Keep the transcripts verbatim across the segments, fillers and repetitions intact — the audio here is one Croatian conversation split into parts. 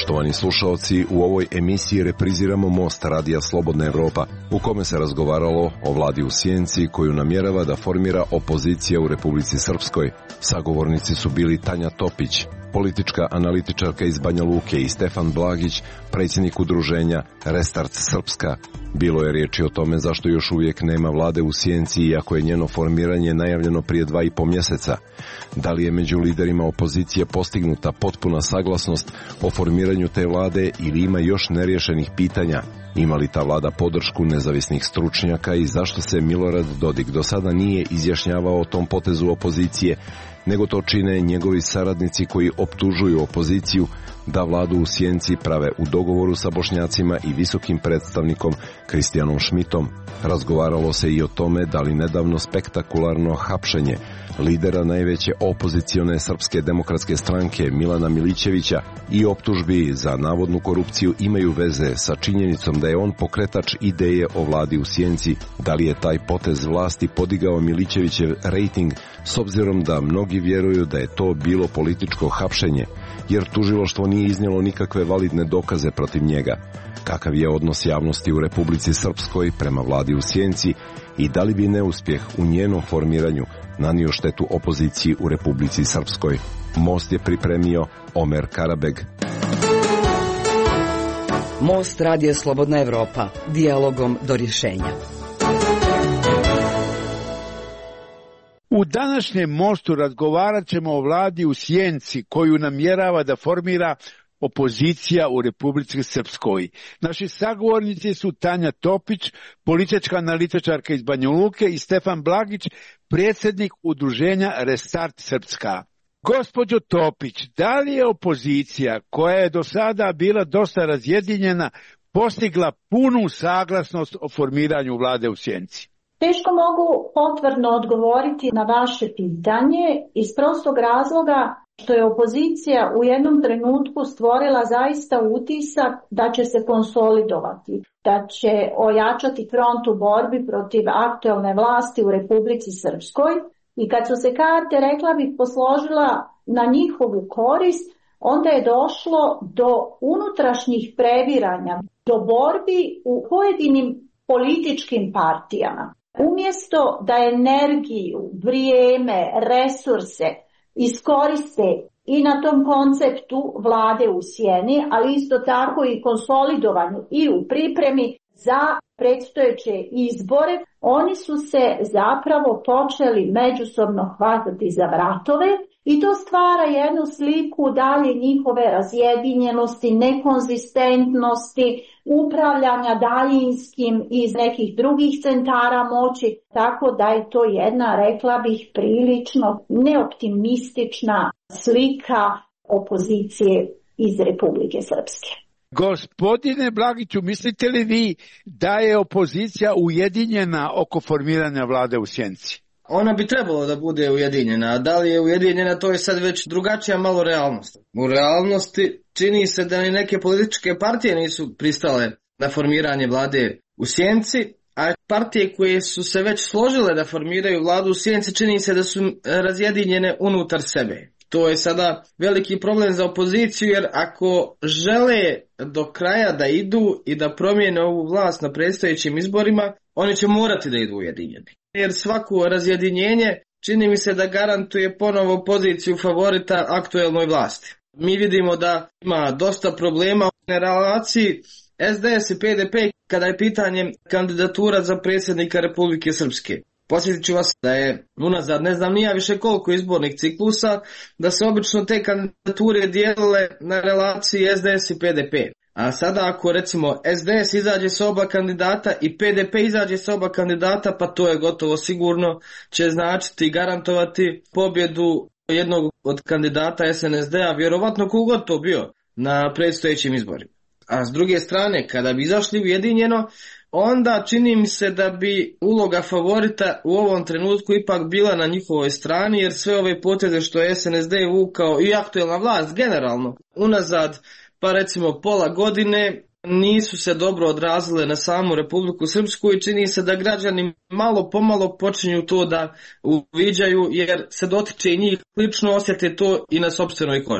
Poštovani slušaoci, u ovoj emisiji repriziramo Most Radija Slobodna Evropa, u kome se razgovaralo o vladi u sjenci koju namjerava da formira opozicija u Republici Srpskoj. Sagovornici su bili Tanja Topić, politička analitičarka iz Banja Luke, i Stefan Blagić, predsjednik udruženja Restart Srpska. Bilo je riječi o tome zašto još uvijek nema vlade u sjenci, iako je njeno formiranje najavljeno prije dva i po mjeseca. Da li je među liderima opozicije postignuta potpuna saglasnost o formiranju te vlade ili ima još neriješenih pitanja? Ima li ta vlada podršku nezavisnih stručnjaka i zašto se Milorad Dodik do sada nije izjašnjavao o tom potezu opozicije, nego to čine njegovi saradnici koji optužuju opoziciju da vladu u sjenci prave u dogovoru sa Bošnjacima i visokim predstavnikom Kristijanom Šmitom. Razgovaralo se i o tome da li nedavno spektakularno hapšenje lidera najveće opozicione Srpske demokratske stranke Milana Milićevića i optužbi za navodnu korupciju imaju veze sa činjenicom da je on pokretač ideje o vladi u sjenci. Da li je taj potez vlasti podigao Milićevićev rejting s obzirom da mnogi vjeruju da je to bilo političko hapšenje, jer tužilaštvo nije iznijelo nikakve validne dokaze protiv njega? Kakav je odnos javnosti u Republici Srpskoj prema vladi u sjenci i da li bi neuspjeh u njenom formiranju nanio štetu opoziciji u Republici Srpskoj? Most je pripremio Omer Karabeg. Most Radija Slobodna Evropa, dijalogom do rješenja. U današnjem Mostu razgovarat ćemo o vladi u sjenci koju namjerava da formira opozicija u Republici Srpskoj. Naši sagovornici su Tanja Topić, politička analitičarka iz Banja Luke, i Stefan Blagić, predsjednik udruženja Restart Srpska. Gospođo Topić, da li je opozicija, koja je do sada bila dosta razjedinjena, postigla punu saglasnost o formiranju vlade u sjenci? Teško mogu potvrdno odgovoriti na vaše pitanje iz prostog razloga što je opozicija u jednom trenutku stvorila zaista utisak da će se konsolidovati, da će ojačati front u borbi protiv aktuelne vlasti u Republici Srpskoj, i kad su se karte, rekla bih, posložila na njihovu korist, onda je došlo do unutrašnjih previranja, do borbi u pojedinim političkim partijama. Umjesto da energiju, vrijeme, resurse iskoriste i na tom konceptu vlade u sjeni, ali isto tako i konsolidovanju i u pripremi za predstojeće izbore, oni su se zapravo počeli međusobno hvatati za vratove i to stvara jednu sliku dalje njihove razjedinjenosti, nekonzistentnosti, upravljanja daljinskim iz nekih drugih centara moći, tako da je to jedna, rekla bih, prilično neoptimistična slika opozicije iz Republike Srpske. Gospodine Blagiću, mislite li vi da je opozicija ujedinjena oko formiranja vlade u sjenci? Ona bi trebalo da bude ujedinjena, a da li je ujedinjena, to je sad već drugačija malo realnost. U realnosti čini se da ni neke političke partije nisu pristale na formiranje vlade u sjenci, a partije koje su se već složile da formiraju vladu u sjenci čini se da su razjedinjene unutar sebe. To je sada veliki problem za opoziciju, jer ako žele do kraja da idu i da promijene ovu vlast na predstojećim izborima, oni će morati da idu ujedinjeni. Jer svako razjedinjenje čini mi se da garantuje ponovo poziciju favorita aktuelnoj vlasti. Mi vidimo da ima dosta problema u relaciji S D S i P D P kada je pitanje kandidatura za predsjednika Republike Srpske. Podsjetit ću vas da je unazad ne znam nija više koliko izbornih ciklusa, da se obično te kandidature dijelile na relaciji S D S i P D P. A sada ako recimo S D S izađe sa oba kandidata i P D P izađe sa oba kandidata, pa to je gotovo sigurno će značiti i garantovati pobjedu jednog od kandidata S N S D-a, vjerovatno kogod to bio, na predstojećim izborima. A s druge strane, kada bi izašli ujedinjeno, onda čini mi se da bi uloga favorita u ovom trenutku ipak bila na njihovoj strani, jer sve ove poteze što je S N S D vukao i aktuelna vlast generalno unazad, pa recimo pola godine, nisu se dobro odrazile na samu Republiku Srpsku i čini se da građani malo pomalo počinju to da uviđaju, jer se dotiče i njih, lično osjete to i na sopstvenoj koži.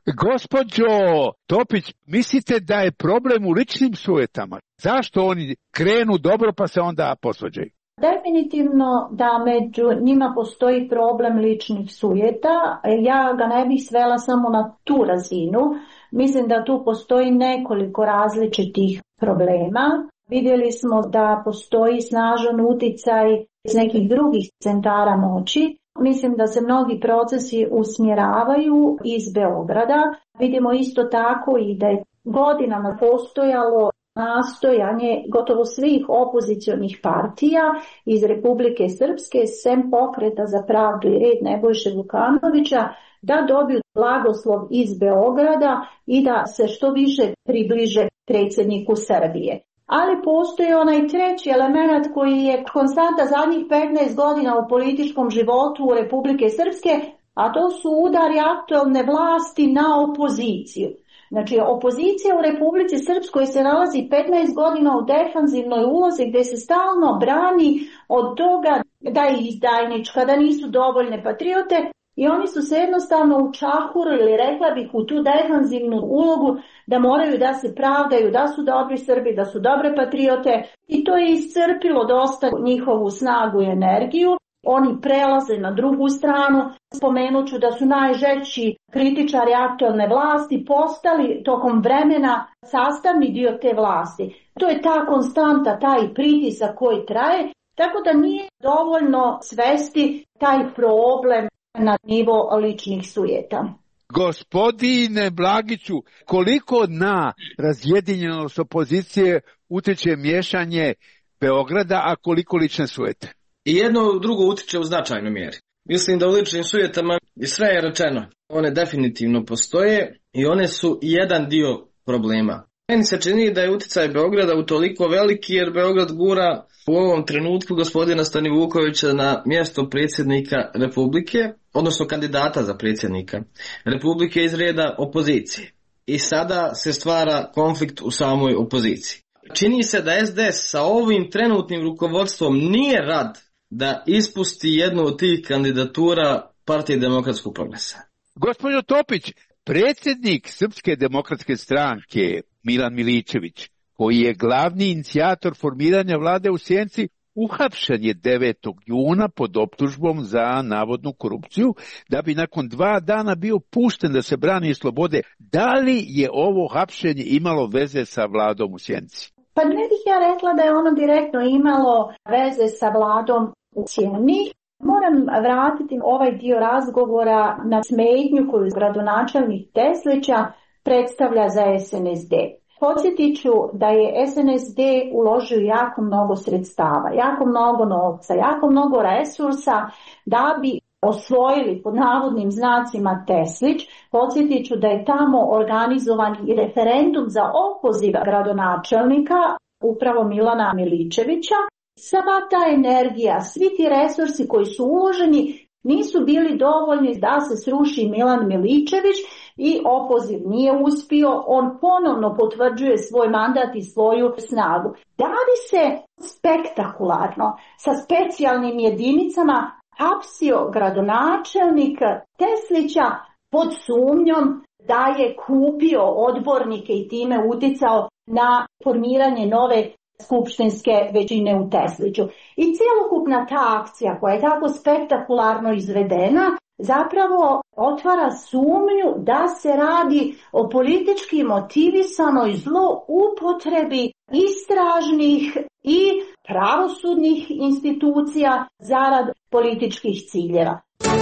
Gospođo Topić, mislite da je problem u ličnim sujetama? Zašto oni krenu dobro pa se onda posvađaju? Definitivno da među njima postoji problem ličnih sujeta. Ja ga ne bih svela samo na tu razinu. Mislim da tu postoji nekoliko različitih problema. Vidjeli smo da postoji snažan uticaj iz nekih drugih centara moći. Mislim da se mnogi procesi usmjeravaju iz Beograda. Vidimo isto tako i da je godinama postojalo nastojanje gotovo svih opozicionih partija iz Republike Srpske, sem Pokreta za pravdu i red Nebojše Vukanovića, da dobiju blagoslov iz Beograda i da se što više približe predsjedniku Srbije. Ali postoji onaj treći element koji je konstanta zadnjih petnaest godina u političkom životu Republike Srpske, a to su udari aktualne vlasti na opoziciju. Znači, opozicija u Republici Srpskoj se nalazi petnaest godina u defanzivnoj ulozi gdje se stalno brani od toga da je izdajnička, da nisu dovoljne patriote i oni su se jednostavno učahurili, rekla bih, u tu defanzivnu ulogu da moraju da se pravdaju, da su dobri Srbi, da su dobre patriote i to je iscrpilo dosta njihovu snagu i energiju. Oni prelaze na drugu stranu, spomenut ću da su najžešći kritičari aktualne vlasti postali tokom vremena sastavni dio te vlasti. To je ta konstanta, taj pritisak koji traje, tako da nije dovoljno svesti taj problem na nivo ličnih sujeta. Gospodine Blagiću, koliko na razjedinjenost opozicije utječe miješanje Beograda, a koliko lične sujete? I jedno drugo utiče u značajnoj mjeri. Mislim da u ličnim sujetama sve je rečeno. One definitivno postoje i one su jedan dio problema. Meni se čini da je uticaj Beograda utoliko veliki jer Beograd gura u ovom trenutku gospodina Stanivukovića na mjesto predsjednika Republike, odnosno kandidata za predsjednika Republike iz reda opozicije. I sada se stvara konflikt u samoj opoziciji. Čini se da es de es sa ovim trenutnim rukovodstvom nije rad da ispusti jednu od tih kandidatura Partije demokratskog progresa. Gospođo Topić, predsjednik Srpske demokratske stranke Milan Miličević, koji je glavni inicijator formiranja vlade u Sjenici, uhapšen je devetog juna pod optužbom za navodnu korupciju, da bi nakon dva dana bio pušten da se brani slobode. Da li je ovo hapšenje imalo veze sa vladom u Sjenici? Pa ne bih ja rekla da je ono direktno imalo veze sa vladom u Sjeni. Moram vratiti ovaj dio razgovora na smetnju koju gradonačelnik Teslića predstavlja za es en es de. Podsjetit ću da je es en es de uložio jako mnogo sredstava, jako mnogo novca, jako mnogo resursa da bi osvojili pod navodnim znacima Teslić. Podsjetit ću da je tamo organizovan i referendum za opoziv gradonačelnika, upravo Milana Miličevića. Sva ta energija, svi ti resursi koji su uloženi nisu bili dovoljni da se sruši Milan Miličević i opoziv nije uspio. On ponovno potvrđuje svoj mandat i svoju snagu. Da li se spektakularno sa specijalnim jedinicama hapsio gradonačelnik Teslića pod sumnjom da je kupio odbornike i time uticao na formiranje nove skupštinske većine u Tesliću. I cjelokupna ta akcija koja je tako spektakularno izvedena zapravo otvara sumnju da se radi o politički motivisanoj zloupotrebi istražnih i pravosudnih institucija zarad političkih ciljeva.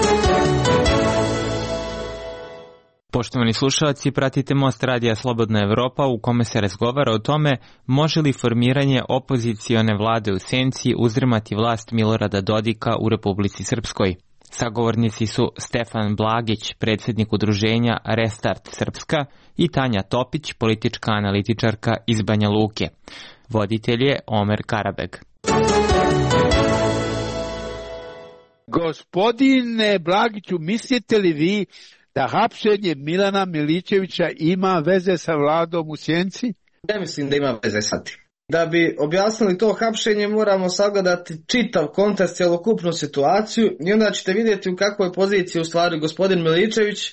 Poštovani slušalci, pratite Most radija Slobodna Evropa u kome se razgovara o tome može li formiranje opozicione vlade u Sjenici uzdrmati vlast Milorada Dodika u Republici Srpskoj. Sagovornici su Stefan Blagić, predsjednik udruženja Restart Srpska, i Tanja Topić, politička analitičarka iz Banja Luke. Voditelj je Omer Karabeg. Gospodine Blagiću, mislite li vi da hapšenje Milana Miličevića ima veze sa vladom u Sjenici? Ne mislim da ima veze sa tim. Da bi objasnili to hapšenje moramo sagledati čitav kontekst, cjelokupnu situaciju i onda ćete vidjeti u kakvoj poziciji u stvari gospodin Miličević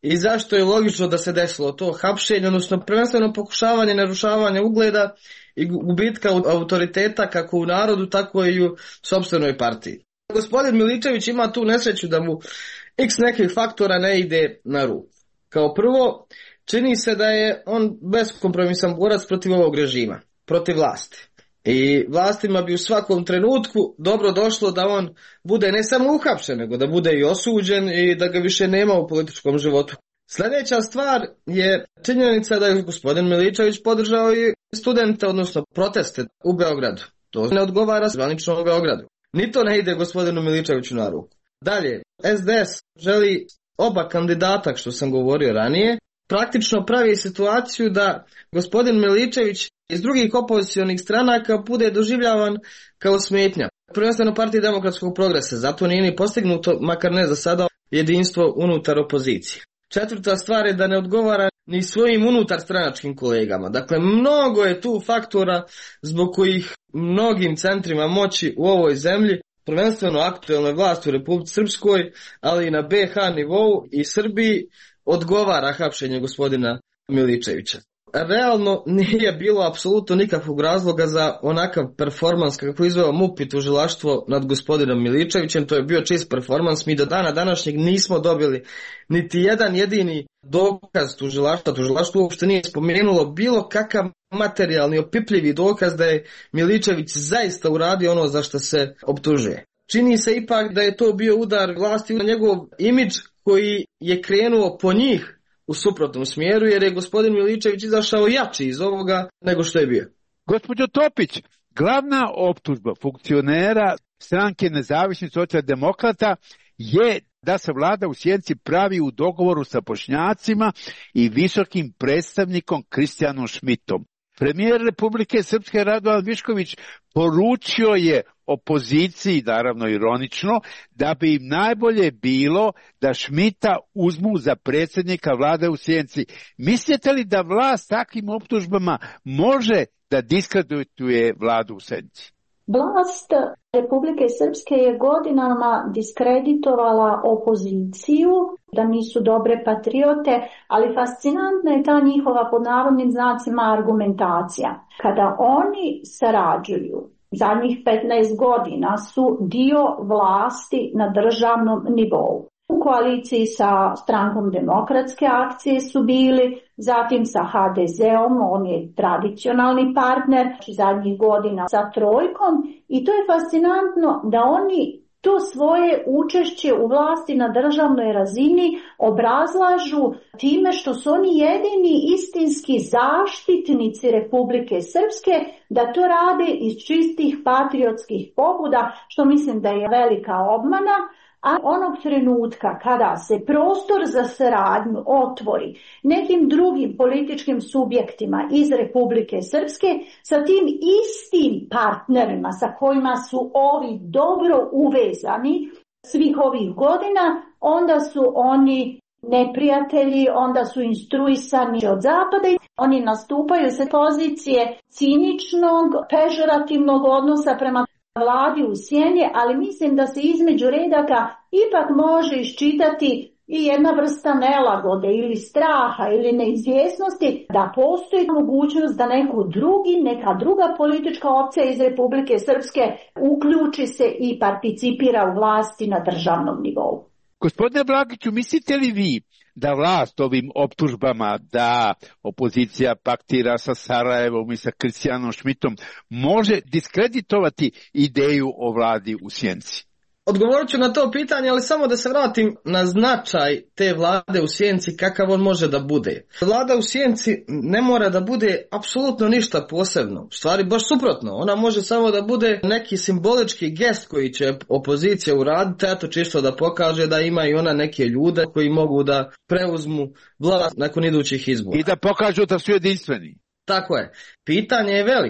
i zašto je logično da se desilo to hapšenje, odnosno prvenstveno pokušavanje narušavanja ugleda i gubitka autoriteta kako u narodu, tako i u sopstvenoj partiji. Gospodin Miličević ima tu nesreću da mu x nekih faktora ne ide na ruku. Kao prvo, čini se da je on beskompromisan borac protiv ovog režima, protiv vlasti. I vlastima bi u svakom trenutku dobro došlo da on bude ne samo uhapšen, nego da bude i osuđen i da ga više nema u političkom životu. Sljedeća stvar je činjenica da je gospodin Miličević podržao i studente, odnosno proteste u Beogradu. To ne odgovara zvanično u Beogradu. Ni to ne ide gospodinu Miličeviću na ruku. Dalje, S D S želi oba kandidata, što sam govorio ranije, praktično pravi situaciju da gospodin Miličević iz drugih opozicionih stranaka bude doživljavan kao smetnja. Prvenstveno Partiji demokratskog progresa, zato nije ni postignuto, makar ne za sada, jedinstvo unutar opozicije. Četvrta stvar je da ne odgovara ni svojim unutar stranačkim kolegama. Dakle, mnogo je tu faktora zbog kojih mnogim centrima moći u ovoj zemlji, prvenstveno aktuelnoj vlasti u Republici Srpskoj, ali i na B H nivou i Srbiji, odgovara hapšenje gospodina Miličevića. Realno nije bilo apsolutno nikakvog razloga za onakav performans kako je izveo M U P i tužilaštvo nad gospodinom Miličevićem. To je bio čist performans. Mi do dana današnjeg nismo dobili niti jedan jedini dokaz tužilaštva. Tužilaštvo uopšte nije spomenulo bilo kakav materijalni opipljivi dokaz da je Miličević zaista uradio ono za što se optužuje. Čini se ipak da je to bio udar vlasti na njegov imidž koji je krenuo po njih u suprotnom smjeru, jer je gospodin Miličević izašao jači iz ovoga nego što je bio. Gospođo Topić, glavna optužba funkcionera stranke Nezavisnih socijaldemokrata je da se vlada u Sjenici pravi u dogovoru sa Bošnjacima i visokim predstavnikom Kristijanom Šmitom. Premijer Republike Srpske Radovan Višković poručio je opoziciji, naravno ironično, da bi im najbolje bilo da Šmita uzmu za predsjednika vlade u Sjenici. Mislite li da vlast takvim optužbama može da diskredituje vladu u Sjenici? Vlast Republike Srpske je godinama diskreditovala opoziciju, da nisu dobre patriote, ali fascinantna je ta njihova pod navodnim znacima argumentacija. Kada oni sarađuju, zadnjih petnaest godina su dio vlasti na državnom nivou. U koaliciji sa strankom Demokratske akcije su bili, zatim sa H D Z-om, on je tradicionalni partner, zadnjih godina sa Trojkom, i to je fascinantno da oni to svoje učešće u vlasti na državnoj razini obrazlažu time što su oni jedini istinski zaštitnici Republike Srpske, da to rade iz čistih patriotskih pobuda, što mislim da je velika obmana. A onog trenutka kada se prostor za saradnju otvori nekim drugim političkim subjektima iz Republike Srpske sa tim istim partnerima sa kojima su ovi dobro uvezani svih ovih godina, onda su oni neprijatelji, onda su instruisani od zapada i oni nastupaju sa pozicije ciničnog, pežorativnog odnosa prema vladi u sjeni, ali mislim da se između redaka ipak može iščitati i jedna vrsta nelagode ili straha ili neizvjesnosti da postoji mogućnost da neko drugi, neka druga politička opcija iz Republike Srpske uključi se i participira u vlasti na državnom nivou. Gospodine Blagiću, mislite li vi da vlast ovim optužbama da opozicija paktira sa Sarajevom i sa Kristijanom Šmitom može diskreditovati ideju o vladi u Sjenici? Odgovorit ću na to pitanje, ali samo da se vratim na značaj te vlade u Sjenici, kakav on može da bude. Vlada u Sjenici ne mora da bude apsolutno ništa posebno. U stvari baš suprotno, ona može samo da bude neki simbolički gest koji će opozicija uraditi, eto čisto da pokaže da ima i ona neke ljude koji mogu da preuzmu vlast nakon idućih izbora. I da pokažu da su jedinstveni. Tako je. Pitanje je veliko.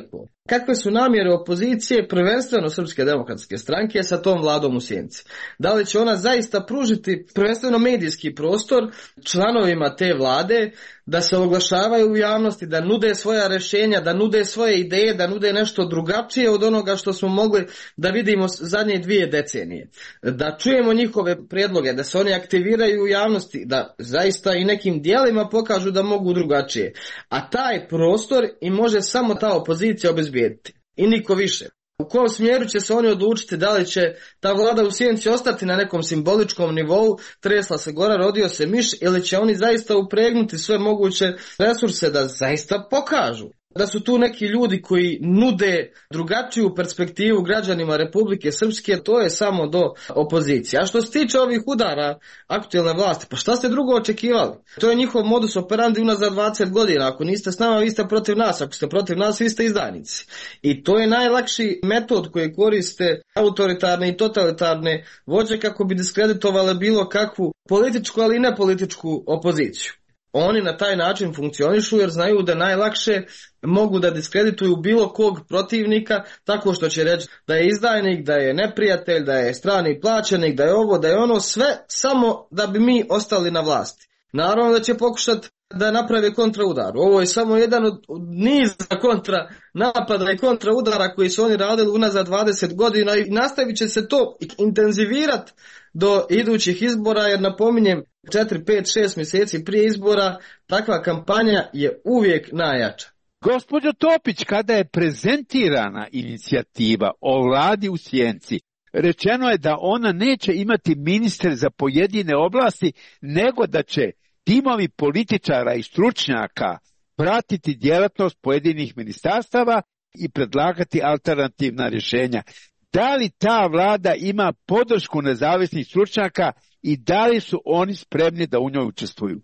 kakve su namjere opozicije, prvenstveno Srpske demokratske stranke, sa tom vladom u sjenci. Da li će ona zaista pružiti prvenstveno medijski prostor članovima te vlade da se oglašavaju u javnosti, da nude svoja rješenja, da nude svoje ideje, da nude nešto drugačije od onoga što smo mogli da vidimo zadnje dvije decenije. Da čujemo njihove prijedloge, da se oni aktiviraju u javnosti, da zaista i nekim dijelima pokažu da mogu drugačije. A taj prostor i može samo ta opozicija obezbijediti. I niko više. U kom smjeru će se oni odlučiti, da li će ta vlada u sjenci ostati na nekom simboličkom nivou, tresla se gora, rodio se miš, ili će oni zaista upregnuti sve moguće resurse da zaista pokažu da su tu neki ljudi koji nude drugačiju perspektivu građanima Republike Srpske, to je samo do opozicije. A što se tiče ovih udara aktualne vlasti, pa šta ste drugo očekivali? To je njihov modus operandi unazad dvadeset godina. Ako niste s nama, vi ste protiv nas. Ako ste protiv nas, vi ste izdajnici. I to je najlakši metod koji koriste autoritarne i totalitarne vođe kako bi diskreditovale bilo kakvu političku, ali i nepolitičku opoziciju. Oni na taj način funkcionišu jer znaju da najlakše mogu da diskredituju bilo kog protivnika tako što će reći da je izdajnik, da je neprijatelj, da je strani plaćenik, da je ovo, da je ono, sve samo da bi mi ostali na vlasti. Naravno da će pokušati da naprave kontraudar. Ovo je samo jedan od niza kontra napada i kontraudara koji su oni radili unazad dvadeset godina i nastavit će se to intenzivirati do idućih izbora, jer napominjem, četiri, pet, šest mjeseci prije izbora takva kampanja je uvijek najjača. Gospođo Topić, kada je prezentirana inicijativa o vladi u sjenci, rečeno je da ona neće imati ministre za pojedine oblasti, nego da će timovi političara i stručnjaka pratiti djelatnost pojedinih ministarstava i predlagati alternativna rješenja. Da li ta vlada ima podršku nezavisnih stručnjaka i da li su oni spremni da u njoj učestvuju?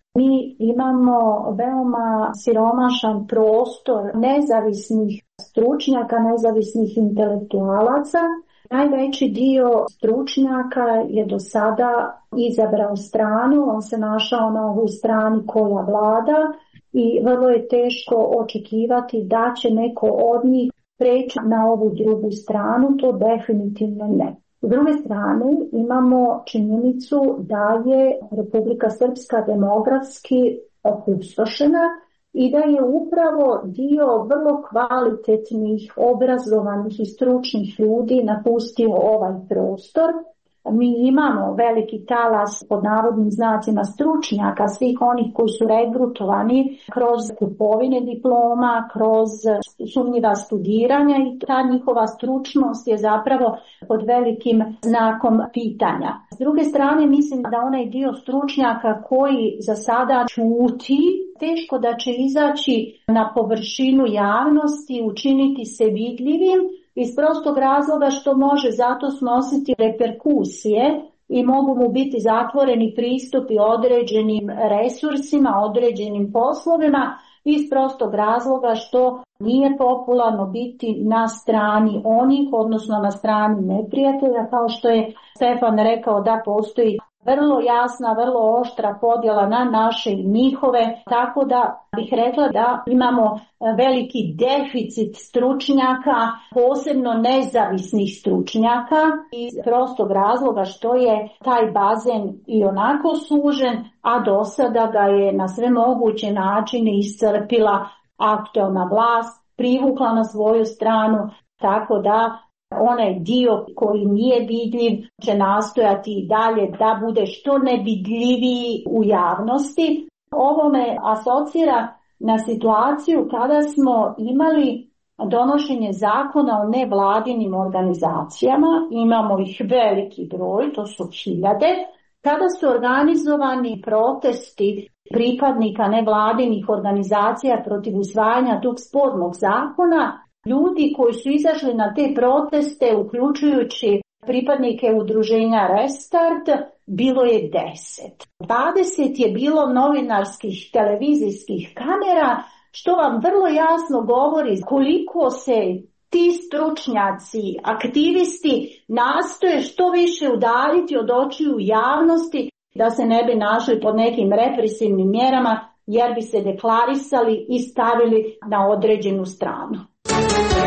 Mi imamo veoma siromašan prostor nezavisnih stručnjaka, nezavisnih intelektualaca. Najveći dio stručnjaka je do sada izabrao stranu, on se našao na ovoj strani koja vlada i vrlo je teško očekivati da će neko od njih preći na ovu drugu stranu, to definitivno ne. S druge strane imamo činjenicu da je Republika Srpska demografski opustošena i da je upravo dio vrlo kvalitetnih, obrazovanih i stručnih ljudi napustio ovaj prostor. Mi imamo veliki talas pod navodnim znacima stručnjaka, svih onih koji su regrutovani kroz kupovine diploma, kroz sumnjiva studiranja i ta njihova stručnost je zapravo pod velikim znakom pitanja. S druge strane, mislim da onaj dio stručnjaka koji za sada ćuti, teško da će izaći na površinu javnosti, učiniti se vidljivim, iz prostog razloga što može zato snositi reperkusije i mogu mu biti zatvoreni pristupi određenim resursima, određenim poslovima, iz prostog razloga što nije popularno biti na strani onih, odnosno na strani neprijatelja, kao što je Stefan rekao da postoji vrlo jasna, vrlo oštra podjela na naše i njihove, tako da bih rekla da imamo veliki deficit stručnjaka, posebno nezavisnih stručnjaka, iz prostog razloga što je taj bazen i onako sužen, a do sada ga je na sve moguće načine iscrpila aktualna vlast, privukla na svoju stranu, tako da onaj dio koji nije vidljiv će nastojati i dalje da bude što nevidljiviji u javnosti. Ovo me asocira na situaciju kada smo imali donošenje zakona o nevladinim organizacijama, imamo ih veliki broj, to su hiljade, kada su organizovani protesti pripadnika nevladinih organizacija protiv usvajanja tog spornog zakona. Ljudi koji su izašli na te proteste, uključujući pripadnike udruženja Restart, bilo je deset. dvadeset je bilo novinarskih televizijskih kamera, što vam vrlo jasno govori koliko se ti stručnjaci, aktivisti nastoje što više udaljiti od očiju javnosti da se ne bi našli pod nekim represivnim mjerama jer bi se deklarisali i stavili na određenu stranu.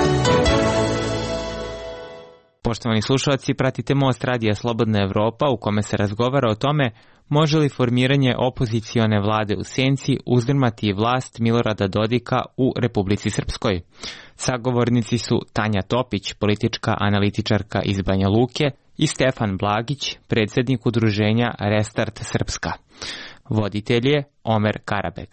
Poštovani slušalci, pratite Most radija Slobodna Evropa u kome se razgovara o tome može li formiranje opozicione vlade u senci uzdrmati vlast Milorada Dodika u Republici Srpskoj. Sagovornici su Tanja Topić, politička analitičarka iz Banja Luke, i Stefan Blagić, predsjednik udruženja Restart Srpska. Voditelj je Omer Karabek.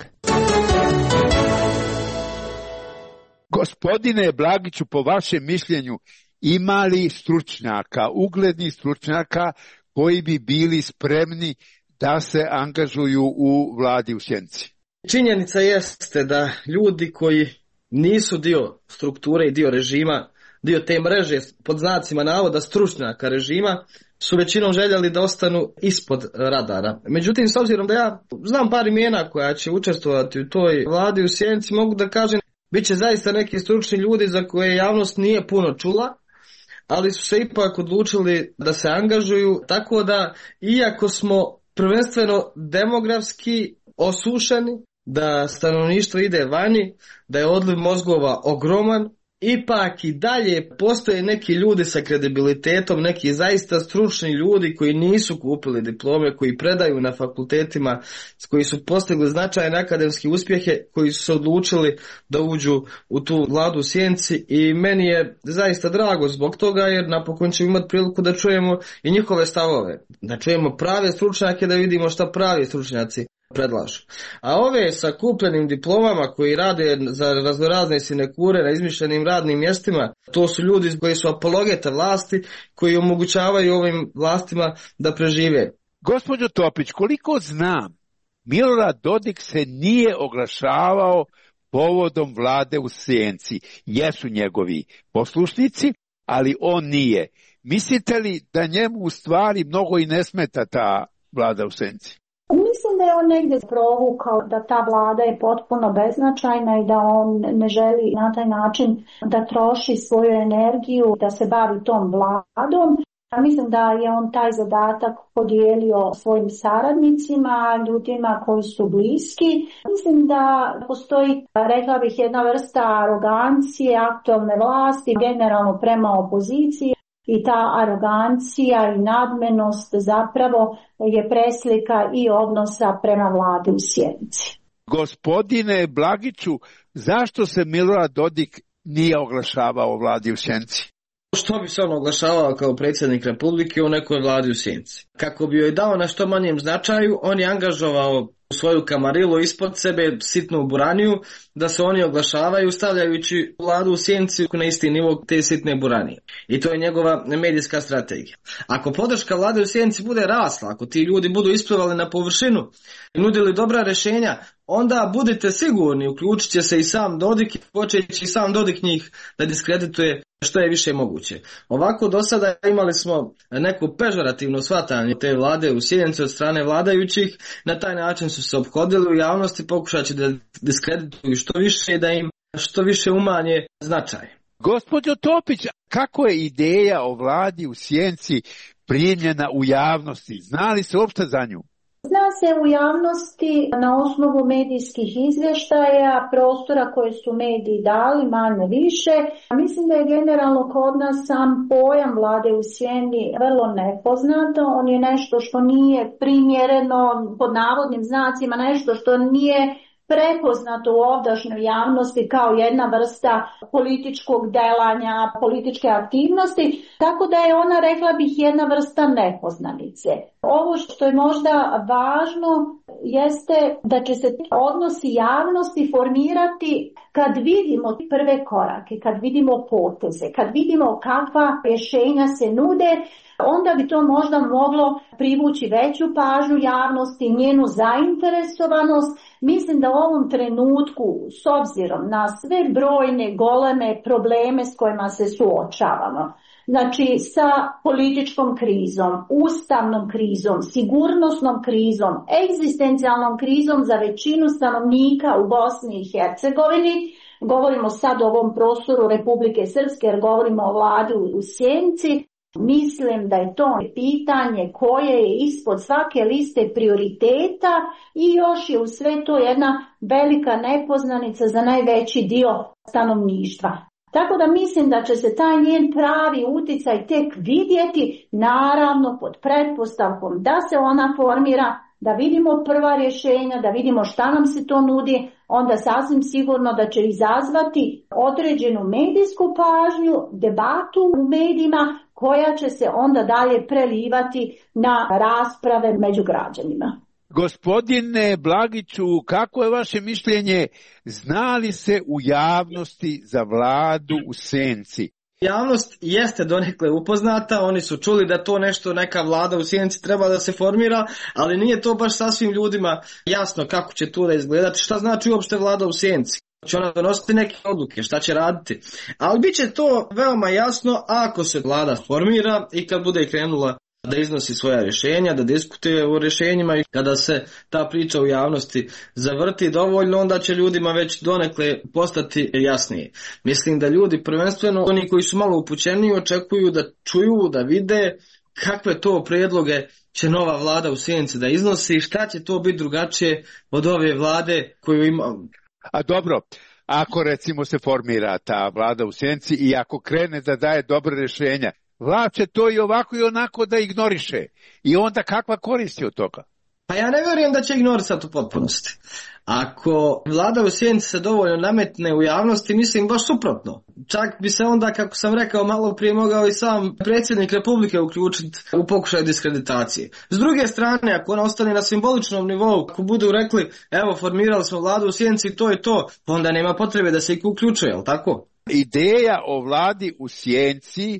Gospodine Blagiću, po vašem mišljenju, ima li stručnjaka, uglednih stručnjaka koji bi bili spremni da se angažuju u vladi u senci? Činjenica jeste da ljudi koji nisu dio strukture i dio režima, dio te mreže pod znacima navoda stručnjaka režima, su većinom željeli da ostanu ispod radara. Međutim, s obzirom da ja znam par imena koja će učestvovati u toj vladi u senci, mogu da kažem bit će zaista neki stručni ljudi za koje javnost nije puno čula, ali su se ipak odlučili da se angažuju, tako da iako smo prvenstveno demografski osušeni, da stanovništvo ide vani, da je odliv mozgova ogroman, ipak i dalje postoje neki ljudi sa kredibilitetom, neki zaista stručni ljudi koji nisu kupili diplome, koji predaju na fakultetima, koji su postigli značajne akademske uspjehe, koji su se odlučili da uđu u tu vladu u senci, i meni je zaista drago zbog toga, jer napokon ćemo imati priliku da čujemo i njihove stavove, da čujemo prave stručnjake, da vidimo šta pravi stručnjaci predlažu. A ove sa kupljenim diplomama koji rade za raznorazne sinekure na izmišljenim radnim mjestima, to su ljudi koji su apologeta vlasti, koji omogućavaju ovim vlastima da prežive. Gospođo Topić, koliko znam, Milorad Dodik se nije oglašavao povodom vlade u senci. Jesu njegovi poslušnici, ali on nije. Mislite li da njemu u stvari mnogo i ne smeta ta vlada u senci? Mislim da je on negdje provukao da ta vlada je potpuno beznačajna i da on ne želi na taj način da troši svoju energiju, da se bavi tom vladom. Mislim da je on taj zadatak podijelio svojim saradnicima, ljudima koji su bliski. Mislim da postoji, rekla bih, jedna vrsta arogancije aktualne vlasti, generalno prema opoziciji. I ta arogancija i nadmenost zapravo je preslika i odnosa prema vladi u senci. Gospodine Blagiću, zašto se Milorad Dodik nije oglašavao o vladi u senci? Što bi se on oglašavao kao predsjednik Republike u nekoj vladi u senci? Kako bi joj dao na što manjem značaju, on je angažovao u svoju kamarilu ispod sebe sitnu buraniju da se oni oglašavaju stavljajući vladu u senci na isti nivo te sitne buranije. I to je njegova medijska strategija. Ako podrška vlade u senci bude rasla, ako ti ljudi budu isplivali na površinu i nudili dobra rješenja, onda budite sigurni, uključit će se i sam Dodik i počeći i sam Dodik njih da diskredituje što je više moguće. Ovako do sada imali smo neku pežorativno shvatanje te vlade u senci od strane vladajućih, na taj način su se ophodili u javnosti pokušajući da diskredituju što više i da im što više umanje značaj. Gospođo Topić, kako je ideja o vladi u senci primljena u javnosti? Zna li se uopšte za nju? Zna se u javnosti na osnovu medijskih izvještaja, prostora koje su mediji dali, manje više. Mislim da je generalno kod nas sam pojam vlade u sjeni vrlo nepoznato. On je nešto što nije primjereno, pod navodnim znacima, nešto što nije prepoznato u ovdašnjoj javnosti kao jedna vrsta političkog delanja, političke aktivnosti, tako da je ona, rekla bih, jedna vrsta nepoznanice. Ovo što je možda važno jeste da će se odnosi javnosti formirati kad vidimo prve korake, kad vidimo poteze, kad vidimo kakva rješenja se nude, onda bi to možda moglo privući veću pažnju javnosti, njenu zainteresovanost. Mislim da u ovom trenutku, s obzirom na sve brojne goleme probleme s kojima se suočavamo, znači sa političkom krizom, ustavnom krizom, sigurnosnom krizom, egzistencijalnom krizom za većinu stanovnika u Bosni i Hercegovini, govorimo sad o ovom prostoru Republike Srpske jer govorimo o vladi u senci, mislim da je to pitanje koje je ispod svake liste prioriteta i još je u sve to jedna velika nepoznanica za najveći dio stanovništva. Tako da mislim da će se taj njen pravi uticaj tek vidjeti, naravno pod pretpostavkom da se ona formira, da vidimo prva rješenja, da vidimo šta nam se to nudi, onda sasvim sigurno da će izazvati određenu medijsku pažnju, debatu u medijima koja će se onda dalje prelivati na rasprave među građanima. Gospodine Blagiću, kako je vaše mišljenje, zna li se u javnosti za vladu u senci? Javnost jeste donekle upoznata, oni su čuli da to nešto, neka vlada u sjenci treba da se formira, ali nije to baš sasvim ljudima jasno kako će to da izgledati, šta znači uopšte vlada u sjenci. Će ona donositi neke odluke, šta će raditi. Ali bit će to veoma jasno ako se vlada formira i kad bude krenula da iznosi svoja rješenja, da diskutuje o rješenjima i kada se ta priča u javnosti zavrti dovoljno, onda će ljudima već donekle postati jasnije. Mislim da ljudi, prvenstveno oni koji su malo upućeniji, očekuju da čuju, da vide kakve to prijedloge će nova vlada u sjenci da iznosi, šta će to biti drugačije od ove vlade koju ima. A dobro, ako recimo se formira ta vlada u senci i ako krene da daje dobre rješenja, vlast će to i ovako i onako da ignoriše. I onda kakva koristi od toga? Pa ja ne vjerujem da će ignorisati u potpunosti. Ako vlada u sjenci se dovoljno nametne u javnosti, mislim baš suprotno. Čak bi se onda, kako sam rekao malo prije, mogao i sam predsjednik Republike uključiti u pokušaj diskreditacije. S druge strane, ako ona ostane na simboličnom nivou, ako budu rekli evo formirali smo vladu u sjenci, to je to, onda nema potrebe da se ih uključuje, jel tako? Ideja o vladi u sjenci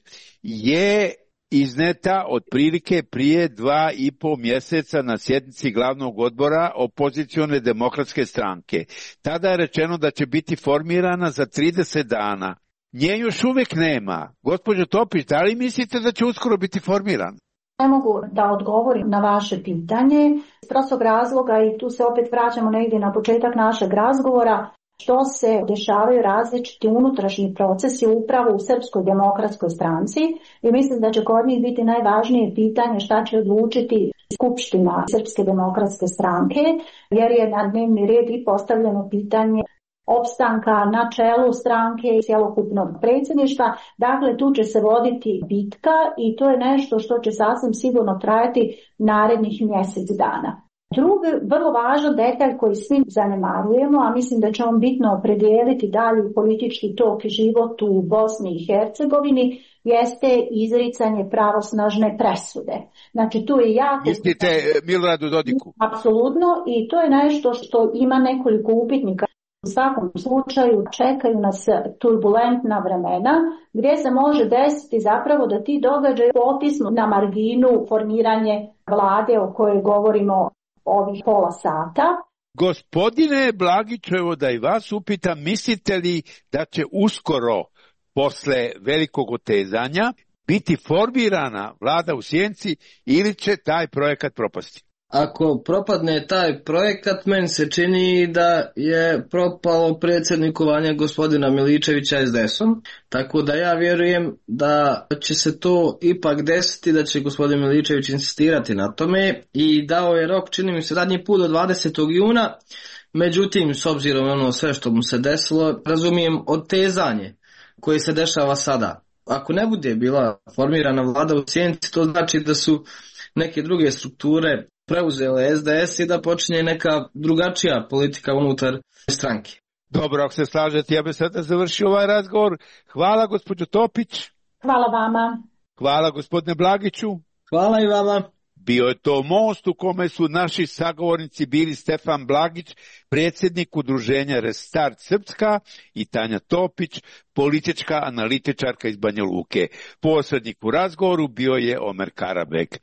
je izneta otprilike prije dva i pol mjeseca na sjednici glavnog odbora opozicione demokratske stranke. Tada je rečeno da će biti formirana za trideset dana. Nje još uvijek nema. Gospođo Topić, da li mislite da će uskoro biti formirana? Ne mogu da odgovorim na vaše pitanje iz prostog razloga i tu se opet vraćamo negdje na početak našeg razgovora. Što se dešavaju različiti unutrašnji procesi upravo u Srpskoj demokratskoj stranci i mislim da će kod njih biti najvažnije pitanje šta će odlučiti Skupština Srpske demokratske stranke, jer je na dnevni red i postavljeno pitanje opstanka na čelu stranke i cjelokupnog predsjedništva. Dakle, tu će se voditi bitka i to je nešto što će sasvim sigurno trajati narednih mjesec dana. Drugi, vrlo važan detalj koji svi zanemarujemo, a mislim da će on bitno opredijeliti dalje politički tok i život u Bosni i Hercegovini, jeste izricanje pravosnažne presude. Znači tu je jako... Mislite Miloradu Dodiku? Apsolutno, i to je nešto što ima nekoliko upitnika. U svakom slučaju čekaju nas turbulentna vremena gdje se može desiti zapravo da ti događaji potisnu na marginu formiranje vlade o kojoj govorimo ovih pola sata. Gospodine Blagiću, evo da i vas upitam, mislite li da će uskoro, posle velikog otezanja, biti formirana vlada u sjenci ili će taj projekat propasti? Ako propadne taj projekat, meni se čini da je propalo predsjednikovanje gospodina Miličevića es de esom, tako da ja vjerujem da će se to ipak desiti, da će gospodin Miličević insistirati na tome i dao je rok, čini mi se, zadnji put do dvadesetog juna, međutim, s obzirom na ono sve što mu se desilo, razumijem otezanje koje se dešava sada. Ako ne bude bila formirana vlada u sjenci, to znači da su neke druge strukture preuzele es de es i da počinje neka drugačija politika unutar stranke. Dobro, ako se slažete, ja bih sada završio ovaj razgovor. Hvala gospođo Topić. Hvala vama. Hvala gospodine Blagiću. Hvala i vama. Bio je to most u kome su naši sagovornici bili Stefan Blagić, predsjednik udruženja Restart Srpska, i Tanja Topić, politička analitičarka iz Banja Luke. Posrednik u razgovoru bio je Omer Karabek.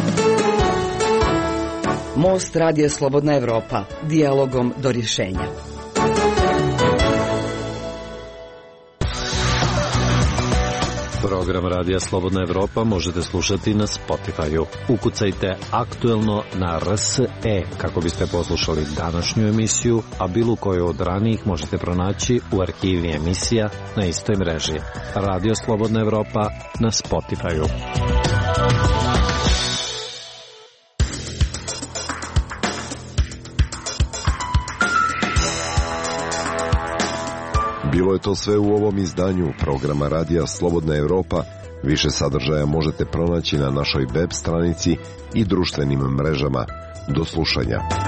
Most Radija Slobodna Evropa, dijalogom do rješenja. Program Radija Slobodna Evropa možete slušati na Spotify-u. Ukucajte aktuelno na R S E kako biste poslušali današnju emisiju, a bilo koju od ranijih možete pronaći u arhivi emisija na istoj mreži. Radio Slobodna Evropa na Spotify-u. Bilo je to sve u ovom izdanju programa Radija Slobodna Evropa. Više sadržaja možete pronaći na našoj web stranici i društvenim mrežama. Do slušanja.